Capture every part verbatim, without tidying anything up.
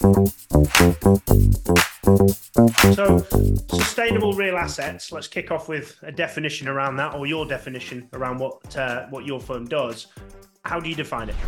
So, sustainable real assets, let's kick off with a definition around that, or your definition around what uh, what your firm does. How do you define it?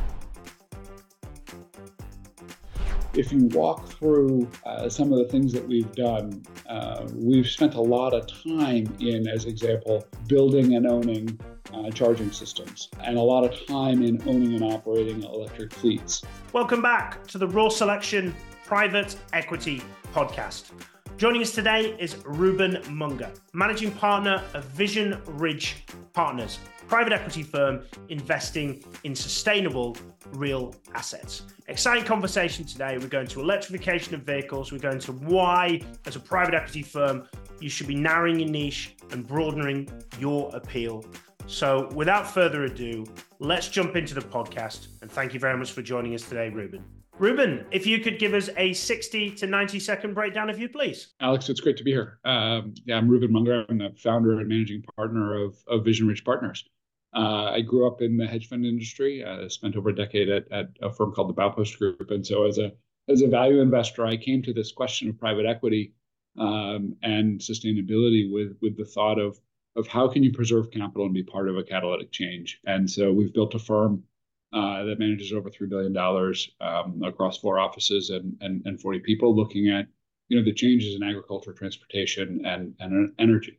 If you walk through uh, some of the things that we've done, uh, we've spent a lot of time in, as example, building and owning uh, charging systems, and a lot of time in owning and operating electric fleets. Welcome back to the Raw Selection Private Equity Podcast. Joining us today is Ruben Munger, Managing Partner of Vision Ridge Partners, private equity firm investing in sustainable real assets. Exciting conversation today. We're going to electrification of vehicles. We're going to why, as a private equity firm, you should be narrowing your niche and broadening your appeal. So without further ado, let's jump into the podcast. And thank you very much for joining us today, Ruben. Ruben, if you could give us a sixty to ninety second breakdown of you, please. Alex, it's great to be here. Um, yeah, I'm Ruben Munger. I'm the founder and managing partner of, of Vision Ridge Partners. Uh, I grew up in the hedge fund industry. I spent over a decade at, at a firm called the Baupost Group. And so as a as a value investor, I came to this question of private equity um, and sustainability with, with the thought of, of how can you preserve capital and be part of a catalytic change. And so we've built a firm uh, that manages over three billion dollars um, across four offices and, and, and forty people, looking at you know the changes in agriculture, transportation, and, and energy.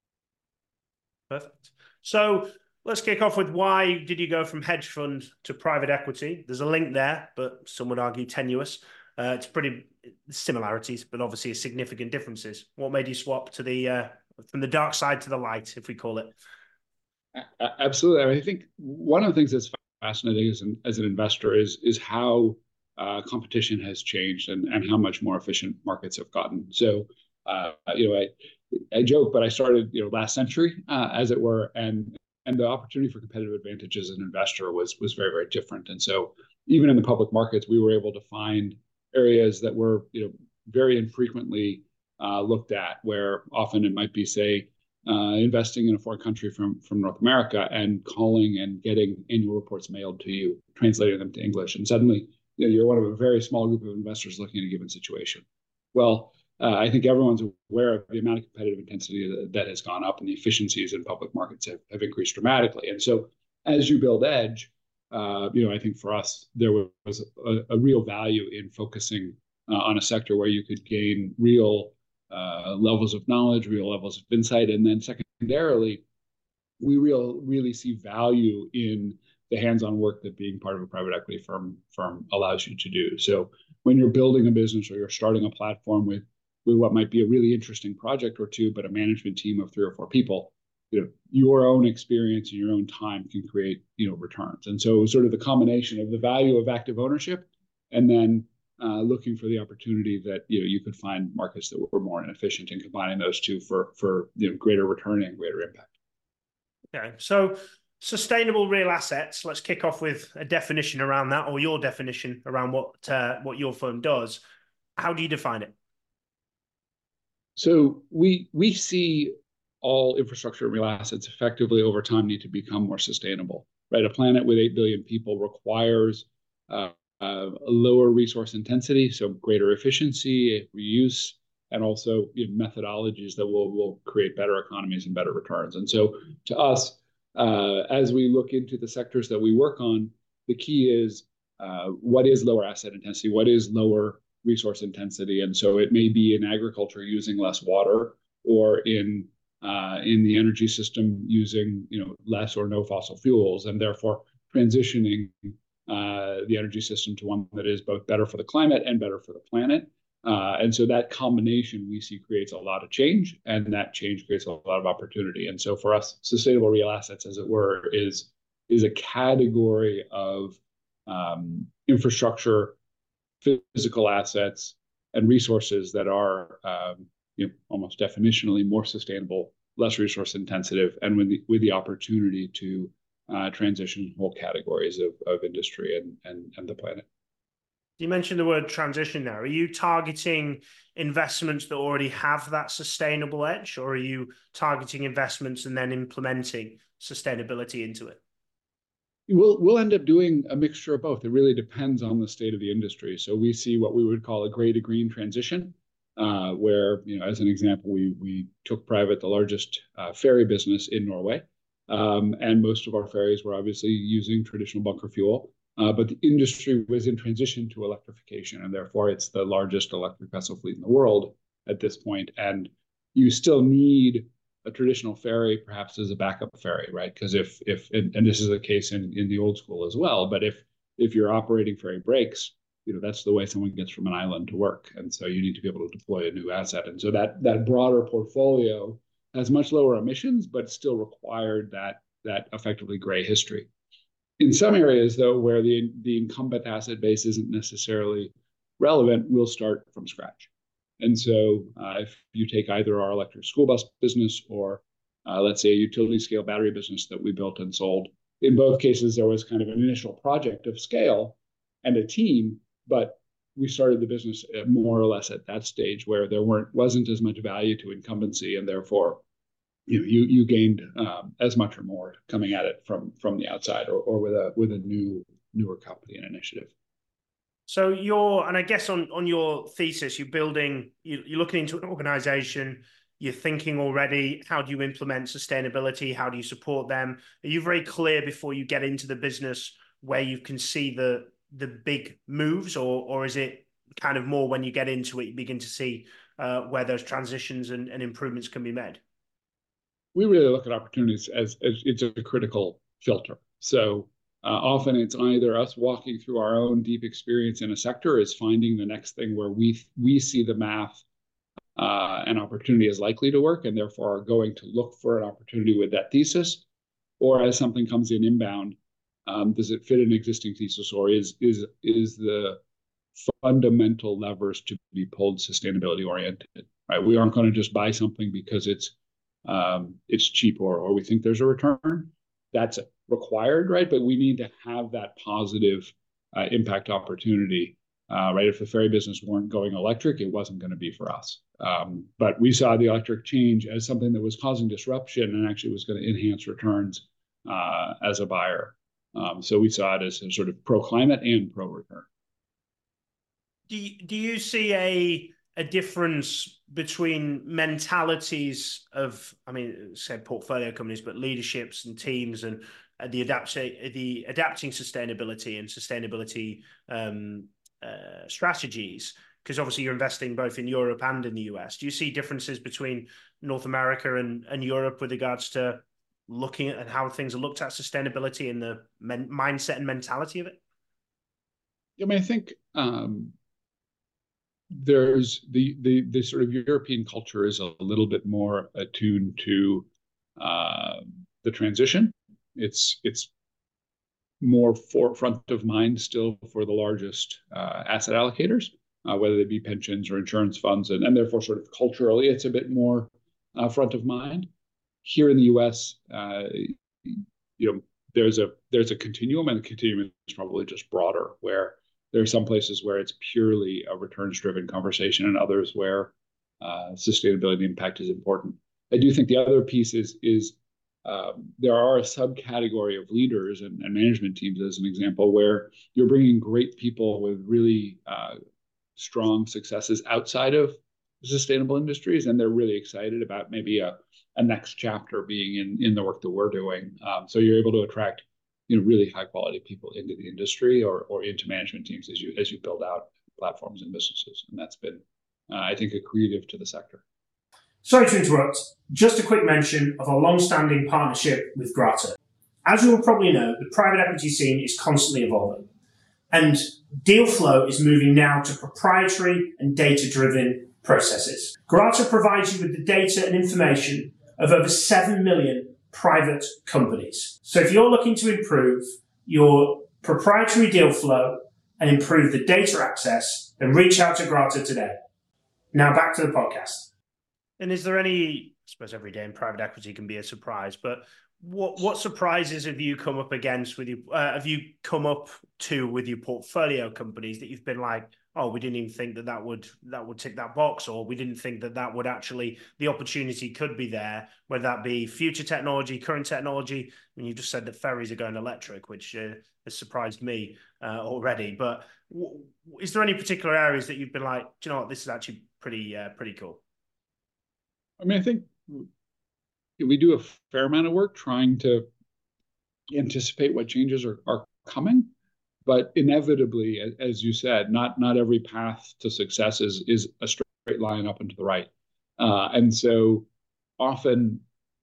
Perfect. So let's kick off with why did you go from hedge fund to private equity? There's a link there, but some would argue tenuous. Uh, it's pretty similarities, but obviously significant differences. What made you swap to the uh, from the dark side to the light, if we call it? Absolutely. I mean, I think one of the things that's fascinating as an, as an investor is is how uh, competition has changed and, and how much more efficient markets have gotten. So, uh, you know, I I joke, but I started you know last century, uh, as it were, and and the opportunity for competitive advantage as an investor was was very very different. And so, even in the public markets, we were able to find areas that were you know very infrequently uh, looked at, where often it might be, say, Uh, investing in a foreign country from, from North America and calling and getting annual reports mailed to you, translating them to English. And suddenly you know, you're one of a very small group of investors looking at a given situation. Well, uh, I think everyone's aware of the amount of competitive intensity that, that has gone up, and the efficiencies in public markets have, have increased dramatically. And so as you build edge, uh, you know, I think for us, there was a, a real value in focusing uh, on a sector where you could gain real Uh, levels of knowledge, real levels of insight, and then secondarily, we real really see value in the hands-on work that being part of a private equity firm firm allows you to do. So when you're building a business or you're starting a platform with with what might be a really interesting project or two, but a management team of three or four people, you know, your own experience and your own time can create you know returns. And so sort of the combination of the value of active ownership and then Uh, looking for the opportunity that you know you could find markets that were more inefficient, and combining those two for for you know greater return and greater impact. Okay, so sustainable real assets. Let's kick off with a definition around that, or your definition around what uh, what your firm does. How do you define it? So we we see all infrastructure and real assets effectively over time need to become more sustainable. Right, a planet with eight billion people requires Uh, Uh, a lower resource intensity, so greater efficiency, reuse, and also you know, methodologies that will, will create better economies and better returns. And so to us, uh, as we look into the sectors that we work on, the key is uh, what is lower asset intensity? What is lower resource intensity? And so it may be in agriculture using less water, or in uh, in the energy system using you know less or no fossil fuels, and therefore transitioning Uh, the energy system to one that is both better for the climate and better for the planet. Uh, and so that combination we see creates a lot of change, and that change creates a lot of opportunity. And so for us, sustainable real assets, as it were, is, is a category of um, infrastructure, physical assets, and resources that are um, you know, almost definitionally more sustainable, less resource intensive, and with the, with the opportunity to Uh, transition whole categories of, of industry and, and, and the planet. You mentioned the word transition there. Are you targeting investments that already have that sustainable edge, or are you targeting investments and then implementing sustainability into it? We'll we'll end up doing a mixture of both. It really depends on the state of the industry. So we see what we would call a gray to green transition, uh, where, you know, as an example, we we took private the largest uh, ferry business in Norway, um, and most of our ferries were obviously using traditional bunker fuel, uh, but the industry was in transition to electrification, and therefore it's the largest electric vessel fleet in the world at this point. And you still need a traditional ferry perhaps as a backup ferry, right? Because if if and, and this is the case in, in the old school as well, but if if your operating ferry breaks, you know, that's the way someone gets from an island to work. And so you need to be able to deploy a new asset. And so that that broader portfolio has much lower emissions, but still required that that effectively gray history. In some areas, though, where the the incumbent asset base isn't necessarily relevant, we'll start from scratch. And so uh, if you take either our electric school bus business or uh, let's say a utility scale battery business that we built and sold, in both cases, there was kind of an initial project of scale and a team, but we started the business more or less at that stage where there weren't wasn't as much value to incumbency, and therefore you know, you you gained um, as much or more coming at it from from the outside or, or with a with a new newer company and initiative. So you're, and I guess on, on your thesis, you're building, you, you're looking into an organization, you're thinking already, how do you implement sustainability? How do you support them? Are you very clear before you get into the business where you can see the, the big moves, or, or is it kind of more when you get into it, you begin to see uh, where those transitions and, and improvements can be made? We really look at opportunities as, as it's a critical filter. So Uh, often it's either us walking through our own deep experience in a sector is finding the next thing where we we see the math uh, and opportunity is likely to work, and therefore are going to look for an opportunity with that thesis. Or as something comes in inbound, um, does it fit an existing thesis, or is is is the fundamental levers to be pulled sustainability oriented? Right, we aren't going to just buy something because it's um, it's cheap or or we think there's a return. That's required, right? But we need to have that positive uh, impact opportunity, uh, right? If the ferry business weren't going electric, it wasn't going to be for us. Um, but we saw the electric change as something that was causing disruption and actually was going to enhance returns uh, as a buyer. Um, so we saw it as a sort of pro-climate and pro-return. Do you, do you see a a difference between mentalities of, I mean, said portfolio companies, but leaderships and teams, and uh, the adapting the adapting sustainability and sustainability um, uh, strategies? Because obviously you're investing both in Europe and in the U S. Do you see differences between North America and, and Europe with regards to looking at how things are looked at sustainability and the men, mindset and mentality of it? I mean, I think um, there's the, the the sort of European culture is a little bit more attuned to uh, the transition. It's it's more forefront of mind still for the largest uh, asset allocators, uh, whether they be pensions or insurance funds, and, and therefore sort of culturally it's a bit more uh, front of mind. Here in the U S, uh, you know, there's a there's a continuum, and the continuum is probably just broader, where there are some places where it's purely a returns-driven conversation, and others where uh, sustainability impact is important. I do think the other piece is is um, there are a subcategory of leaders and, and management teams, as an example, where you're bringing great people with really uh, strong successes outside of sustainable industries, and they're really excited about maybe a, a next chapter being in in the work that we're doing. Um, so you're able to attract, you know, really high quality people into the industry or or into management teams as you as you build out platforms and businesses, and that's been, uh, I think, accretive to the sector. Sorry to interrupt. Just a quick mention of our long-standing partnership with Grata. As you will probably know, the private equity scene is constantly evolving, and deal flow is moving now to proprietary and data-driven processes. Grata provides you with the data and information of over seven million private companies. So if you're looking to improve your proprietary deal flow and improve the data access, then reach out to Grata today. Now back to the podcast. And is there any, I suppose every day in private equity can be a surprise, but what what surprises have you come up against with you, uh, have you come up to with your portfolio companies that you've been like, oh, we didn't even think that that would that would tick that box, or we didn't think that that would actually, the opportunity could be there, whether that be future technology, current technology. I mean, you just said that ferries are going electric, which uh, has surprised me uh, already. But w- is there any particular areas that you've been like, do you know what, this is actually pretty uh, pretty cool? I mean, I think we do a fair amount of work trying to anticipate what changes are, are coming. But inevitably, as you said, not not every path to success is is a straight line up and to the right, uh, and so often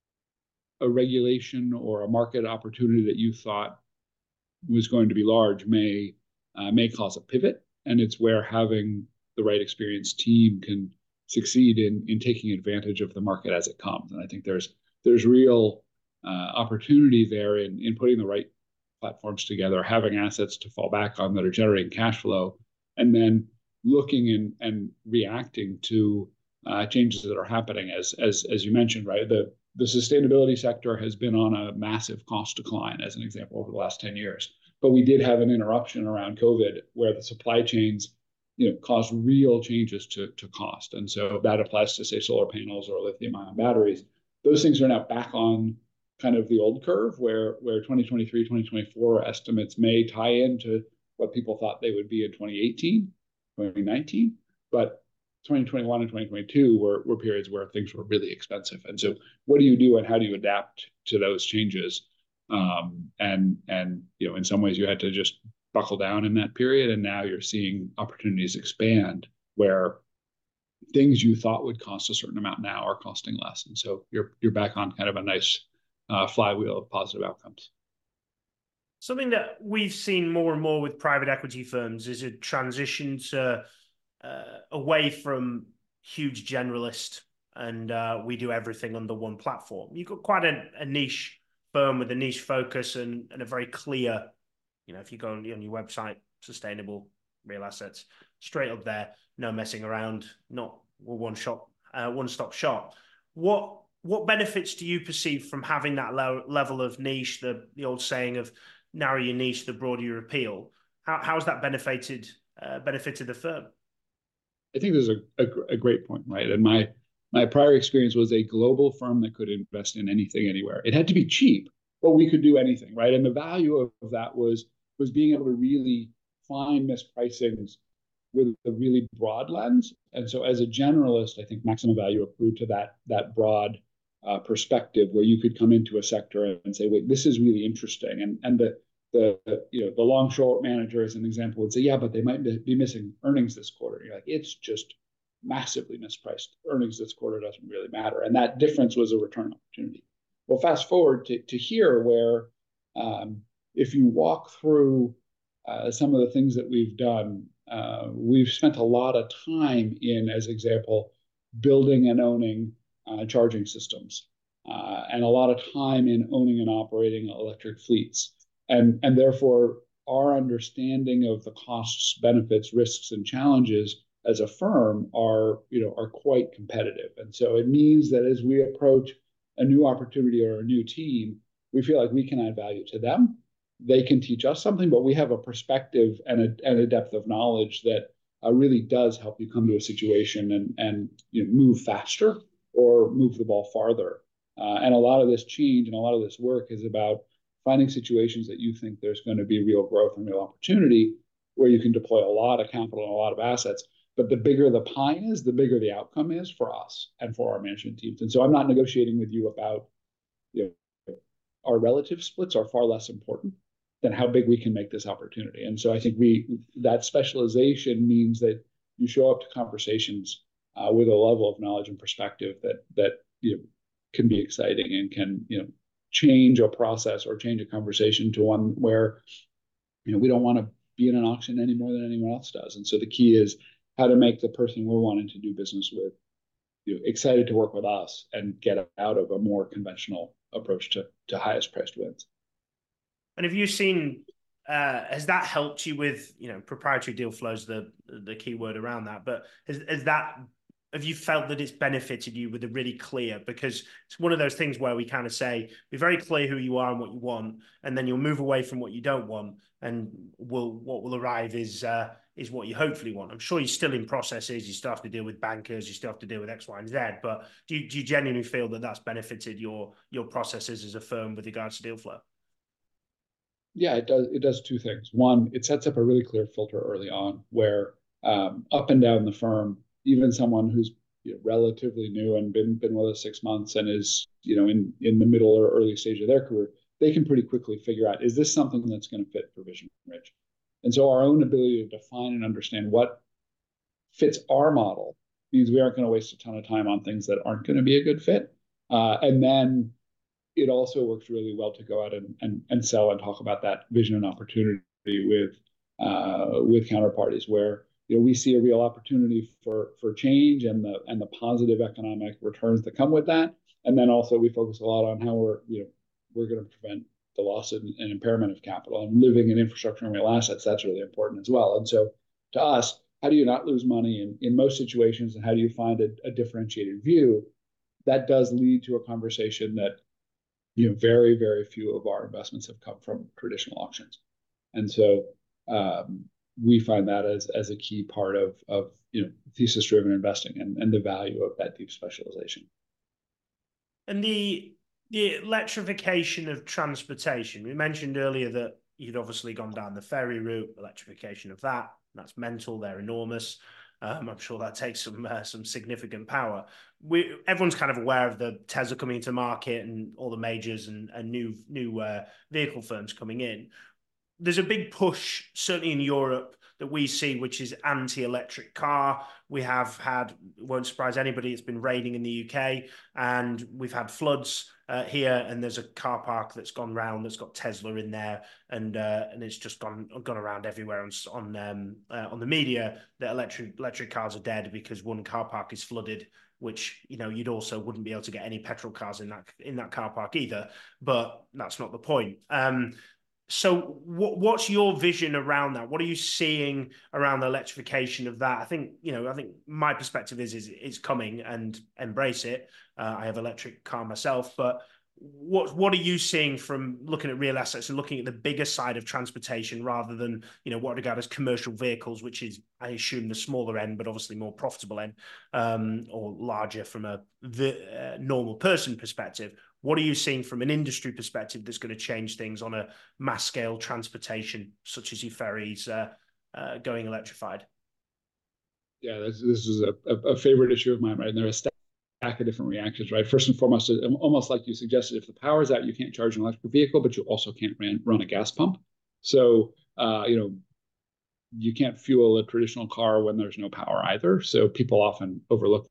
a regulation or a market opportunity that you thought was going to be large may uh, may cause a pivot, and it's where having the right experienced team can succeed in in taking advantage of the market as it comes. And I think there's there's real uh, opportunity there in in putting the right platforms together, having assets to fall back on that are generating cash flow, and then looking and, and reacting to uh, changes that are happening. As as as you mentioned, right, the the sustainability sector has been on a massive cost decline, as an example, over the last ten years. But we did have an interruption around COVID where the supply chains, you know, caused real changes to, to cost. And so that applies to, say, solar panels or lithium ion batteries. Those things are now back on kind of the old curve where where twenty twenty-three, twenty twenty-four estimates may tie into what people thought they would be in twenty eighteen, twenty nineteen, but twenty twenty-one and twenty twenty-two were, were periods where things were really expensive. And so what do you do and how do you adapt to those changes? Um, and and you know, in some ways you had to just buckle down in that period, and now you're seeing opportunities expand where things you thought would cost a certain amount now are costing less. And so you're you're back on kind of a nice Uh, flywheel of positive outcomes. Something that we've seen more and more with private equity firms is a transition to uh, away from huge generalist and uh, we do everything under one platform. You've got quite a, a niche firm with a niche focus and, and a very clear, you know, if you go on, on your website, sustainable real assets, straight up there, no messing around, not one shop, uh, one stop shop. What what benefits do you perceive from having that low level of niche, the, the old saying of narrow your niche, the broader your appeal? How, how has that benefited, uh, benefited the firm? I think this is a, a, a great point, right? And my, my prior experience was a global firm that could invest in anything, anywhere. It had to be cheap, but we could do anything, right? And the value of, of that was, was being able to really find mispricings with a really broad lens. And so as a generalist, I think maximum value accrued to that, that broad Uh, perspective where you could come into a sector and say, wait, this is really interesting. And and the the you know the long short manager, as an example, would say, yeah, but they might be missing earnings this quarter. And you're like, it's just massively mispriced. Earnings this quarter doesn't really matter. And that difference was a return opportunity. Well, fast forward to, to here where um, if you walk through uh, some of the things that we've done, uh, we've spent a lot of time in, as example, building and owning Uh, charging systems, uh, and a lot of time in owning and operating electric fleets. And, and therefore, our understanding of the costs, benefits, risks, and challenges as a firm are, you know, are quite competitive. And so it means that as we approach a new opportunity or a new team, we feel like we can add value to them. They can teach us something, but we have a perspective and a, and a depth of knowledge that uh, really does help you come to a situation and, and you know, move faster or move the ball farther. Uh, and a lot of this change and a lot of this work is about finding situations that you think there's going to be real growth and real opportunity where you can deploy a lot of capital and a lot of assets. But the bigger the pie is, the bigger the outcome is for us and for our management teams. And so I'm not negotiating with you about, you know, our relative splits are far less important than how big we can make this opportunity. And so I think we that specialization means that you show up to conversations Uh, with a level of knowledge and perspective that that you know can be exciting and can you know change a process or change a conversation to one where you know we don't want to be in an auction any more than anyone else does. And so the key is how to make the person we're wanting to do business with you know, excited to work with us and get out of a more conventional approach to to highest priced wins. And have you seen? Uh, has that helped you with you know proprietary deal flows? The the key word around that, but has, has that have you felt that it's benefited you with a really clear, because it's one of those things where we kind of say, be very clear who you are and what you want, and then you'll move away from what you don't want, and will what will arrive is uh, is what you hopefully want. I'm sure you're still in processes, you still have to deal with bankers, you still have to deal with X, Y, and Z, but do you, do you genuinely feel that that's benefited your your processes as a firm with regards to deal flow? Yeah, it does. It does two things. One, it sets up a really clear filter early on where um, up and down the firm, even someone who's you know, relatively new and been been with us six months and is you know in in the middle or early stage of their career, they can pretty quickly figure out, is this something that's going to fit for Vision Ridge? And so our own ability to define and understand what fits our model means we aren't going to waste a ton of time on things that aren't going to be a good fit. Uh, and then it also works really well to go out and, and, and sell and talk about that vision and opportunity with uh, with counterparties where you know we see a real opportunity for for change and the and the positive economic returns that come with that. And then also we focus a lot on how we're you know we're going to prevent the loss and, and impairment of capital and living in infrastructure and real assets. That's really important as well. And so to us, how do you not lose money in, in most situations, and how do you find a, a differentiated view? That does lead to a conversation that you know, very, very few of our investments have come from traditional auctions. And so um, we find that as, as a key part of, of you know, thesis-driven investing and, and the value of that deep specialization. And the the electrification of transportation, we mentioned earlier that you'd obviously gone down the ferry route, electrification of that. That's mental, they're enormous. Um, I'm sure that takes some uh, some significant power. We everyone's kind of aware of the Tesla coming into market and all the majors and, and new new uh, vehicle firms coming in. There's a big push, certainly in Europe, that we see, which is anti-electric car. We have had, it won't surprise anybody, it's been raining in the U K, and we've had floods uh, here, and there's a car park that's gone round that's got Tesla in there, and uh, and it's just gone gone around everywhere on on, um, uh, on the media that electric electric cars are dead because one car park is flooded, which you know you'd also wouldn't be able to get any petrol cars in that in that car park either. But that's not the point. Um, So what, what's your vision around that? What are you seeing around the electrification of that? I think, you know, I think my perspective is, is it's coming, and embrace it. Uh, I have an electric car myself, but what, what are you seeing from looking at real assets and looking at the bigger side of transportation rather than, you know, what I regard as commercial vehicles, which is, I assume, the smaller end, but obviously more profitable end, um, or larger from a the, uh, normal person perspective? What are you seeing from an industry perspective that's going to change things on a mass scale transportation, such as your ferries uh, uh, going electrified? Yeah, this, this is a, a favorite issue of mine, right? And there are a stack of different reactions, right? First and foremost, almost like you suggested, if the power's out, you can't charge an electric vehicle, but you also can't ran, run a gas pump. So, uh, you know, you can't fuel a traditional car when there's no power either. So people often overlook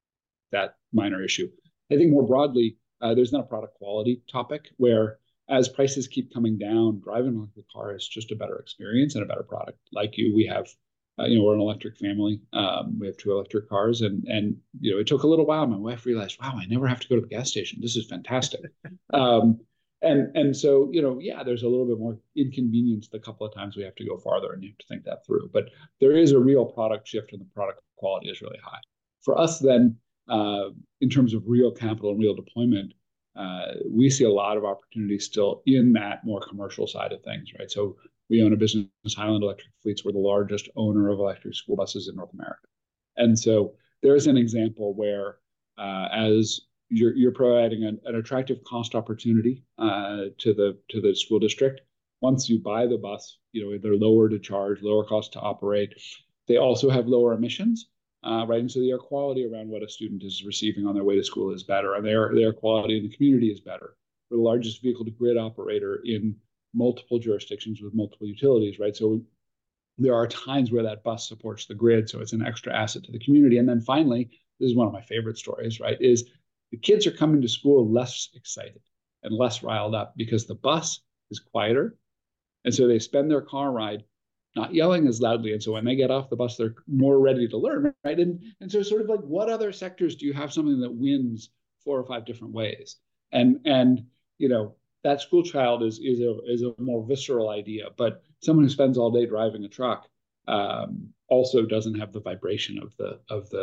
that minor issue. I think more broadly, Uh, there's not a product quality topic where, as prices keep coming down, driving an electric car is just a better experience and a better product. Like you, we have, uh, you know, we're an electric family. Um, we have two electric cars, and and you know, it took a little while. My wife realized, wow, I never have to go to the gas station. This is fantastic. um, and and so you know, yeah, there's a little bit more inconvenience the couple of times we have to go farther, and you have to think that through. But there is a real product shift, and the product quality is really high. For us, then. Uh, in terms of real capital and real deployment, uh, we see a lot of opportunities still in that more commercial side of things, right? So we own a business, Highland Electric Fleets. We're the largest owner of electric school buses in North America. And so there's an example where uh, as you're, you're providing an, an attractive cost opportunity uh, to the to the school district, once you buy the bus, you know, they're lower to charge, lower cost to operate. They also have lower emissions. Uh, right, and so the air quality around what a student is receiving on their way to school is better, and their their quality in the community is better. We're the largest vehicle-to-grid operator in multiple jurisdictions with multiple utilities, right? So there are times where that bus supports the grid, so it's an extra asset to the community. And then finally, this is one of my favorite stories, right? Is the kids are coming to school less excited and less riled up because the bus is quieter, and so they spend their car ride not yelling as loudly. And so when they get off the bus, they're more ready to learn, right? And, and so sort of like, what other sectors do you have something that wins four or five different ways? And, and you know, that school child is, is, a, is a more visceral idea, but someone who spends all day driving a truck um, also doesn't have the vibration of the, of the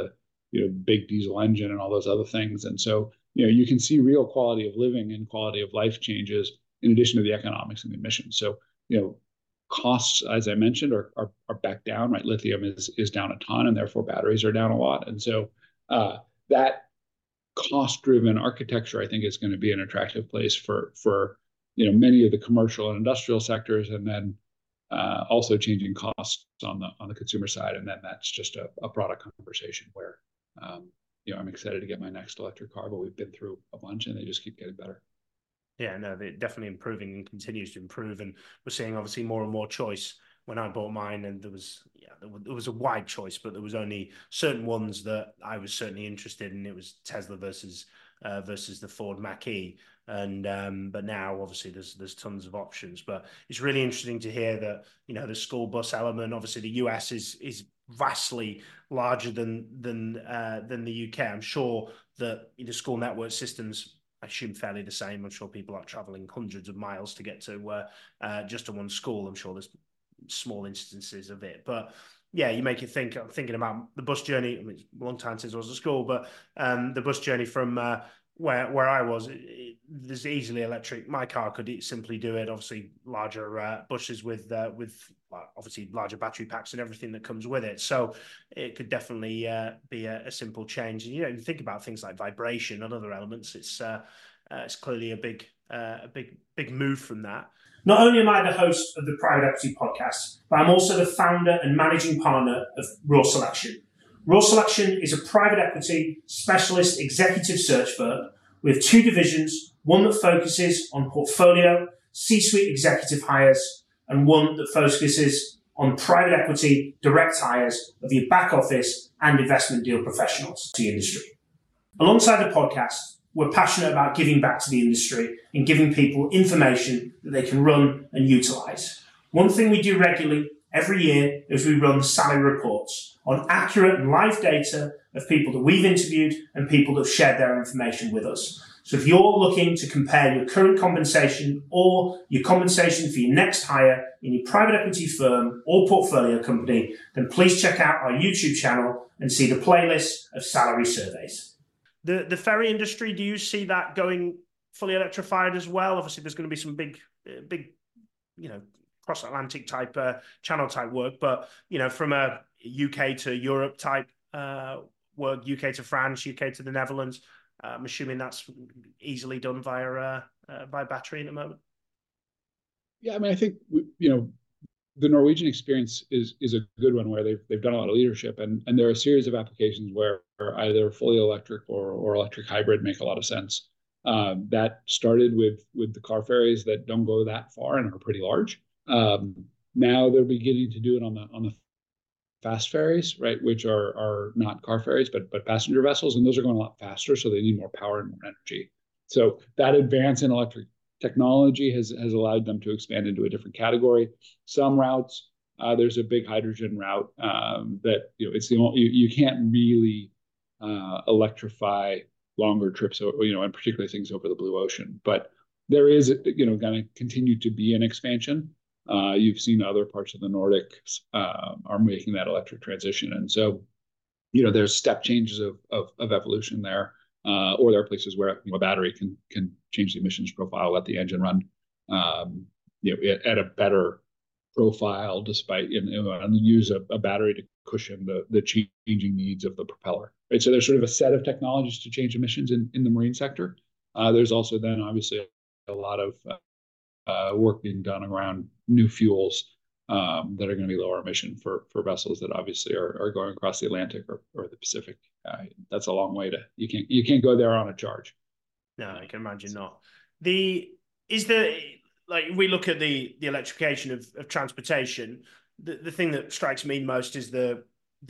you know, big diesel engine and all those other things. And so, you know, you can see real quality of living and quality of life changes in addition to the economics and the emissions. So, you know, costs, as I mentioned, are, are, are back down, right? Lithium is, is down a ton, and therefore batteries are down a lot. And so uh, that cost-driven architecture, I think, is going to be an attractive place for, for you know, many of the commercial and industrial sectors, and then uh, also changing costs on the on the consumer side. And then that's just a, a product conversation where, um, you know, I'm excited to get my next electric car, but we've been through a bunch and they just keep getting better. Yeah, no, they're definitely improving and continues to improve. And we're seeing obviously more and more choice. When I bought mine, and there was, yeah, there was a wide choice, but there was only certain ones that I was certainly interested in. It was Tesla versus uh, versus the Ford Mach-E. And um, but now obviously there's there's tons of options. But it's really interesting to hear that, you know, the school bus element. Obviously, the U S is is vastly larger than than uh, than the U K. I'm sure that the school network systems, I assume, fairly the same. I'm sure people are traveling hundreds of miles to get to uh, uh, just to one school. I'm sure there's small instances of it, but yeah, you make you think. I'm thinking about the bus journey. I mean, it's a long time since I was at school, but um, the bus journey from uh, where where I was, it, it, there's easily electric. My car could simply do it. Obviously, larger uh, buses with uh, with obviously larger battery packs and everything that comes with it. So it could definitely uh, be a, a simple change. And you know, you think about things like vibration and other elements. It's uh, uh, it's clearly a big uh, a big big move from that. Not only am I the host of the Private Equity Podcast, but I'm also the founder and managing partner of Raw Selection. Raw Selection is a private equity specialist executive search firm with two divisions, one that focuses on portfolio, C-suite executive hires, and one that focuses on private equity direct hires of your back office and investment deal professionals to the industry. Alongside the podcast, we're passionate about giving back to the industry and giving people information that they can run and utilize. One thing we do regularly every year is we run salary reports on accurate and live data of people that we've interviewed and people that have shared their information with us. So if you're looking to compare your current compensation or your compensation for your next hire in your private equity firm or portfolio company, then please check out our YouTube channel and see the playlist of salary surveys. The the ferry industry, do you see that going fully electrified as well? Obviously, there's going to be some big, big, you know, cross-Atlantic type uh, channel type work, but you know, from a U K to Europe type uh, work, U K to France, U K to the Netherlands, uh, I'm assuming that's easily done via uh, uh, by battery at the moment. Yeah, I mean, I think you know, the Norwegian experience is is a good one where they've they've done a lot of leadership, and and there are a series of applications where either fully electric or or electric hybrid make a lot of sense. Um, that started with with the car ferries that don't go that far and are pretty large. Um, now they're beginning to do it on the on the fast ferries, right, which are are not car ferries but but passenger vessels, and those are going a lot faster, so they need more power and more energy. So that advance in electric technology has, has allowed them to expand into a different category. Some routes, uh, there's a big hydrogen route um, that, you know, it's the only, you, you can't really uh, electrify longer trips, or, you know, and particularly things over the blue ocean. But there is, you know, going to continue to be an expansion. Uh, you've seen other parts of the Nordics uh, are making that electric transition. And so, you know, there's step changes of, of, of evolution there. Uh, or there are places where you know, a battery can can change the emissions profile, let the engine run, um, you know, at, at a better profile, despite you know, and use a, a battery to cushion the the changing needs of the propeller. Right, so there's sort of a set of technologies to change emissions in, in the marine sector. Uh, there's also then obviously a lot of uh, uh, work being done around new fuels um, that are going to be lower emission for for vessels that obviously are, are going across the Atlantic or, or the Pacific. Uh, that's a long way to you can't you can't go there on a charge. No, I can imagine not. The is the like we look at the the electrification of, of transportation. The the thing that strikes me most is the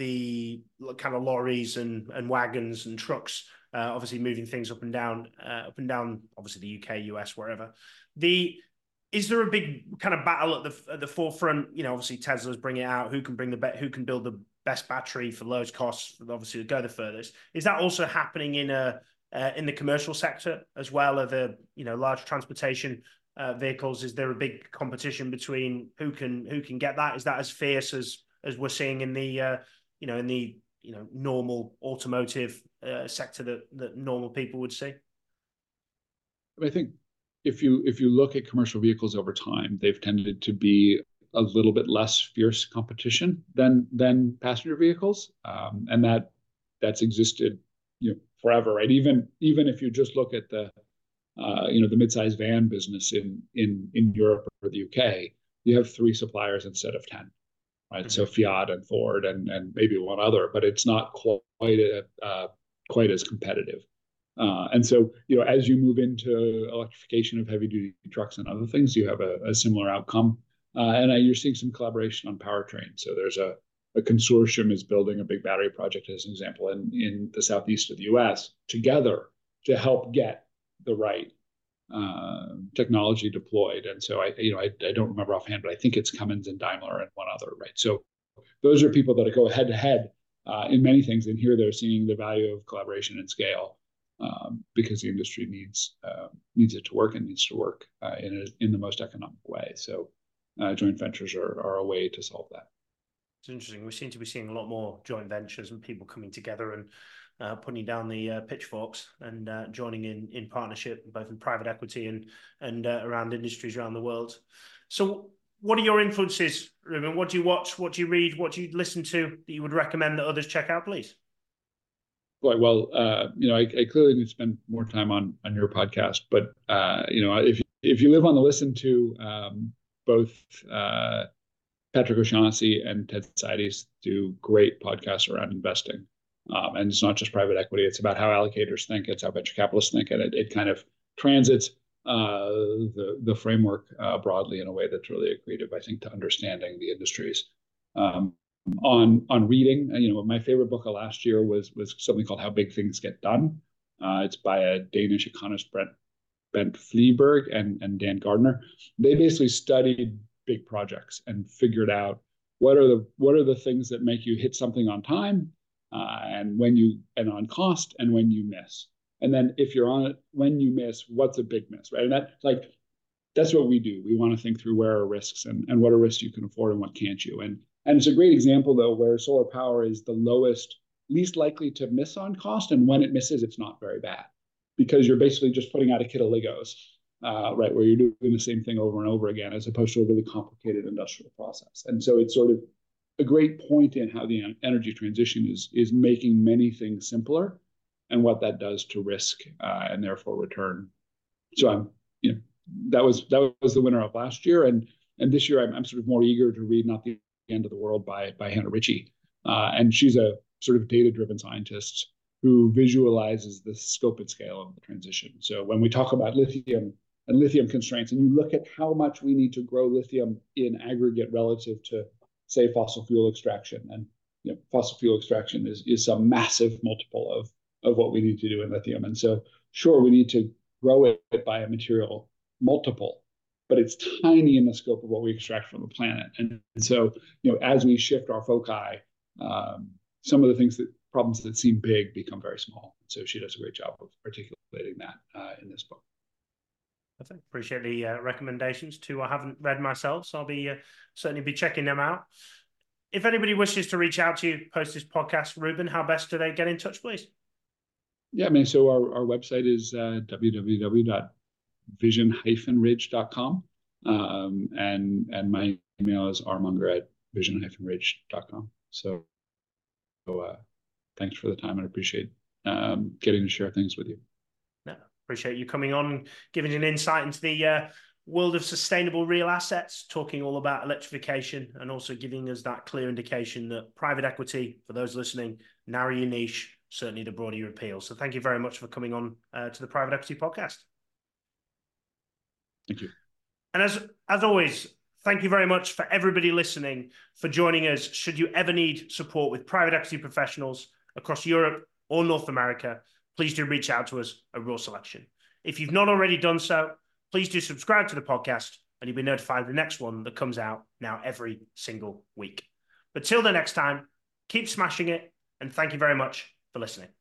the kind of lorries and and wagons and trucks, uh, obviously moving things up and down, uh, up and down. Obviously the U K, U S, wherever. The Is there a big kind of battle at the at the forefront? You know, obviously Tesla's bringing it out. Who can bring the be- who can build the best battery for lowest costs? Obviously, to go the furthest. Is that also happening in a uh, in the commercial sector as well? Are the you know large transportation uh, vehicles? Is there a big competition between who can who can get that? Is that as fierce as as we're seeing in the uh, you know in the you know, normal automotive uh, sector that, that normal people would see? I think if you if you look at commercial vehicles over time, they've tended to be a little bit less fierce competition than than passenger vehicles, um, and that that's existed, you know, forever, right? Even even if you just look at the uh, you know the midsize van business in in in Europe or the U K, you have three suppliers instead of ten, right? Mm-hmm. So Fiat and Ford and and maybe one other, but it's not quite a, uh, quite as competitive. Uh, and so, you know, as you move into electrification of heavy duty trucks and other things, you have a, a similar outcome. Uh, and uh, you're seeing some collaboration on powertrain. So there's a, a consortium is building a big battery project, as an example, in, in the southeast of the U S together to help get the right uh, technology deployed. And so I, you know, I, I don't remember offhand, but I think it's Cummins and Daimler and one other, right? So those are people that go head to head uh, in many things. And here they're seeing the value of collaboration and scale. Um, because the industry needs uh, needs it to work and needs to work uh, in a, in the most economic way. So uh, joint ventures are, are a way to solve that. It's interesting. We seem to be seeing a lot more joint ventures and people coming together and uh, putting down the uh, pitchforks and uh, joining in in partnership, both in private equity and and uh, around industries around the world. So what are your influences, Ruben? What do you watch? What do you read? What do you listen to that you would recommend that others check out, please? Boy, well, uh, you know, I, I clearly need to spend more time on on your podcast, but uh, you know, if if you live on the listen to, um, both uh, Patrick O'Shaughnessy and Ted Seides do great podcasts around investing, um, and it's not just private equity; it's about how allocators think, it's how venture capitalists think, and it, it kind of transits uh, the the framework uh, broadly in a way that's really accretive, I think, to understanding the industries. Um, on on reading, you know, my favorite book of last year was was something called How Big Things Get Done. Uh, it's by a Danish economist, Brent Bent Fleeberg and and Dan Gardner. They basically studied big projects and figured out what are the what are the things that make you hit something on time, uh, and when you and on cost, and when you miss. And then if you're on it, when you miss, what's a big miss, right? And that like that's what we do. We want to think through where are risks and and what are risks you can afford and what can't you. And And it's a great example, though, where solar power is the lowest, least likely to miss on cost. And when it misses, it's not very bad because you're basically just putting out a kit of Legos, uh, right, where you're doing the same thing over and over again, as opposed to a really complicated industrial process. And so it's sort of a great point in how the energy transition is, is making many things simpler and what that does to risk uh, and therefore return. So I'm, you know, that was that was the winner of last year. And, and this year I'm, I'm sort of more eager to read Not the End of the World by by Hannah Ritchie, uh, and she's a sort of data-driven scientist who visualizes the scope and scale of the transition. So when we talk about lithium and lithium constraints, and you look at how much we need to grow lithium in aggregate relative to, say, fossil fuel extraction, and you know, fossil fuel extraction is is some massive multiple of of what we need to do in lithium. And so, sure, we need to grow it by a material multiple, but it's tiny in the scope of what we extract from the planet. And, and so, you know, as we shift our foci, um, some of the things that problems that seem big become very small. So she does a great job of articulating that uh, in this book. Perfect. Appreciate the uh, recommendations. Two I haven't read myself, so I'll be uh, certainly be checking them out. If anybody wishes to reach out to you post this podcast, Ruben, how best do they get in touch, please? Yeah, I mean, so our, our website is uh, w w w dot vision dash ridge dot com. Um, and and my email is r munger at vision dash ridge dot com. So, so uh, thanks for the time, and I appreciate um, getting to share things with you. No, appreciate you coming on and giving an insight into the uh, world of sustainable real assets, talking all about electrification, and also giving us that clear indication that private equity, for those listening, narrow your niche, certainly the broader your appeal. So thank you very much for coming on uh, to the Private Equity Podcast. Thank you. And as as always, thank you very much for everybody listening, for joining us. Should you ever need support with private equity professionals across Europe or North America, please do reach out to us at Raw Selection. If you've not already done so, please do subscribe to the podcast and you'll be notified of the next one that comes out now every single week. But till the next time, keep smashing it, and thank you very much for listening.